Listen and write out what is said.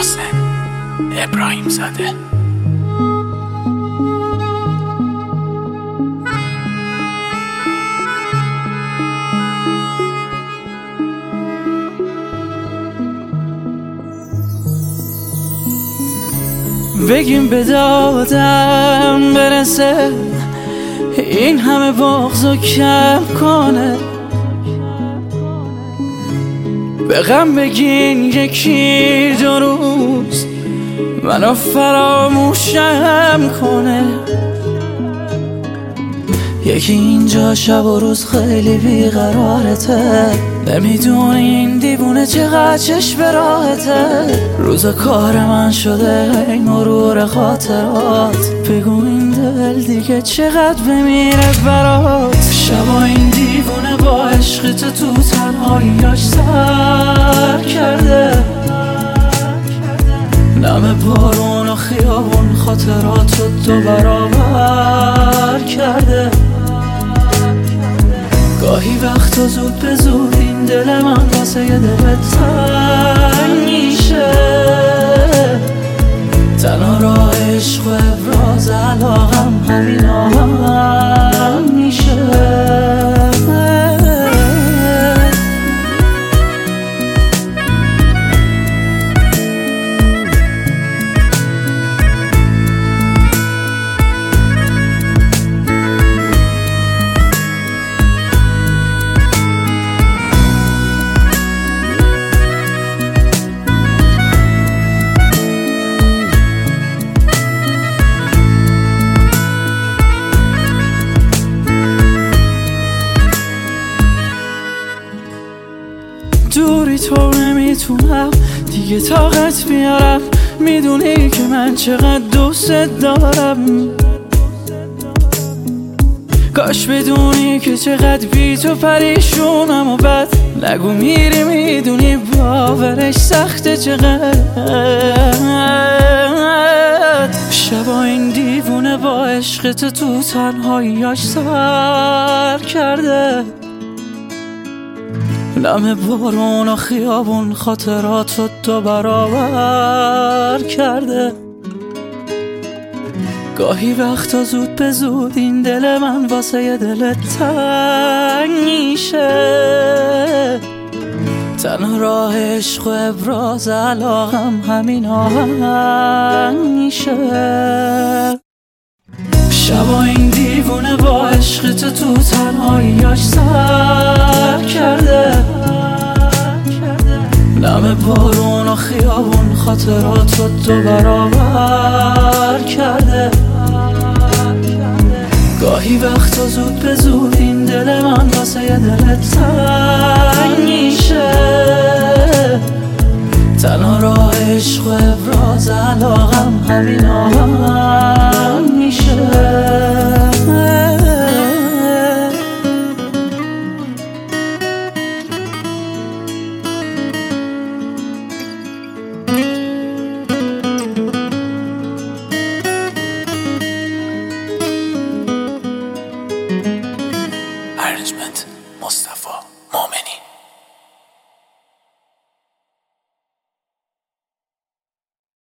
محسن ابراهیم زاده. بگیم به دادم برسه، این همه بغضو کم کنه. به غم بگین یکی دو روز منو فراموشم کنه. یکی اینجا شب و روز خیلی بیقرارته، نمیدونه این دیوونه چقدر چشم راحته. روز کار من شده ای مرور خاطرات، بگو این دل دیگه چقدر بمیره برات. شبا این دیوونه با عشق تو تنهاییاش سر کرده، نم بارون و خیابون خاطراتو دو برابر کرده. گاهی وقتا زود به زود این دل من واسه یه دل تنگ میشه. تنها راه عشق و ابراز علاقم همین آهنگ میشه. دوری تو نمیتونم دیگه طاقت بیارم، میدونی که من چقدر دوست دارم. کاش بدونی که چقدر بی تو پریشونم و بعد نگو میری، میدونی باورش سخته چقدر. شبا این دیوونه با عشقت تو تنهاییاش سر کرده، نم بارون و خیابون خاطراتو دو برابر کرده. گاهی وقتا زود به زود این دل من واسه یه دل تنگ میشه. تنها راه عشق و ابراز علاقم همین آهنگ میشه. شبا این دیوونه با عشقت تو تنهاییاش سر کرده، نم بارون و خیابون خاطراتو دو برابر کرده. گاهی وقتا زود به زود این دل من واسه یه دل تنگ میشه. تنها راه عشق و ابراز علاقم همین آهنگ